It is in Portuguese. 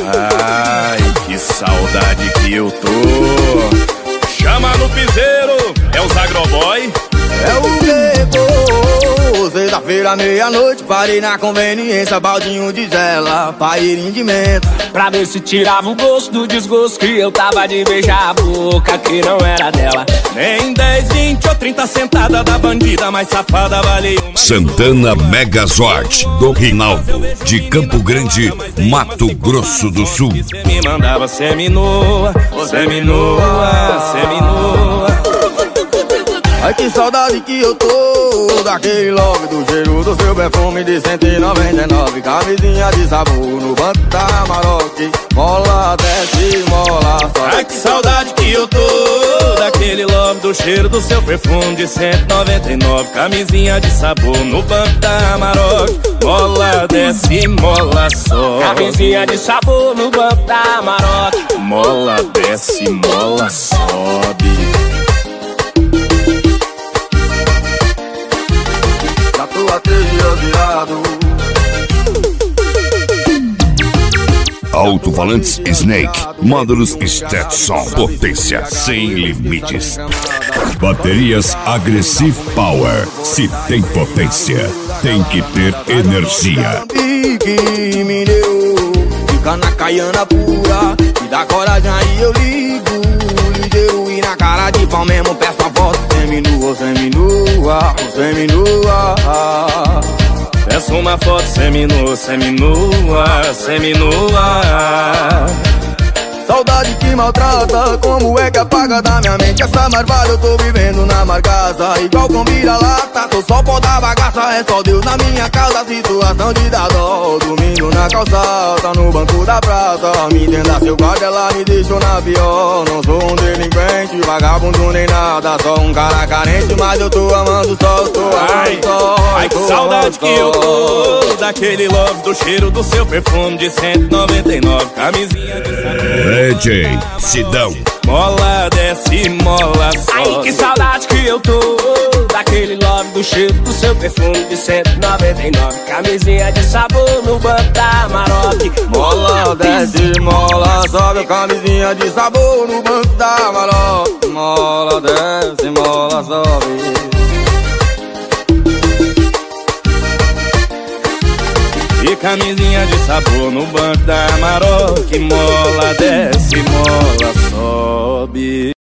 Ai, que saudade que eu tô. Chama no piseiro, é os agroboy. É o Nego, sexta-feira, meia-noite, parei na conveniência, baldinho de gela, pairinho de menta, pra ver se tirava o gosto do desgosto que eu tava de beijar a boca que não era dela. Nem 10, 20 ou 30 sentada da bandida mais safada vale uma. Santana Megazord, do Rinaldo, de Campo Grande, Mato Grosso do Sul. Você me mandava seminua, seminua, seminua. Ai, que saudade que eu tô daquele love, do cheiro do seu perfume de 199, camisinha de sabor no banco da Maroc, mola desce, mola sobe. Ai, que saudade que eu tô daquele love, do cheiro do seu perfume de 199, camisinha de sabor no banco da Maroc, mola desce, mola sobe. Camisinha de sabor no banco da Maroc, mola desce, mola sobe. Alto-falantes Snake, módulos Stetson, potência sem limites. Baterias Aggressive Power, se tem potência, tem que ter energia. Que me deu, fica na caiana pura, me dá coragem aí eu ligo, ligeiro e na cara de pau mesmo peço a foto, seminua, seminua, seminua. Peço uma foto seminua, seminua, seminua. Saudade que maltrata, como é que apaga da minha mente essa marvada? Eu tô vivendo na marcaça, igual com vira-lata. Tô só pó da bagaça, é só Deus na minha causa. Situação de dar dó, dormindo na calçada, no banco da praça. Me entenda, seu guarda, ela me deixou na pior. Não sou um delinquente, vagabundo nem nada, só um cara carente, mas eu tô amando só, tô amando só. Ai, que saudade que eu tô daquele love, do cheiro do seu perfume de 199, camisinha de sabor. DJ Sidão, mola desce, mola sobe. Ai, que saudade que eu tô daquele love, do cheiro do seu perfume de 199, camisinha de sabor no banco da Maroc, mola desce, mola sobe. Camisinha de sabor no banco da Maroc, mola desce, mola sobe. E camisinha de sabor no banco da Maroc, mola desce, mola sobe.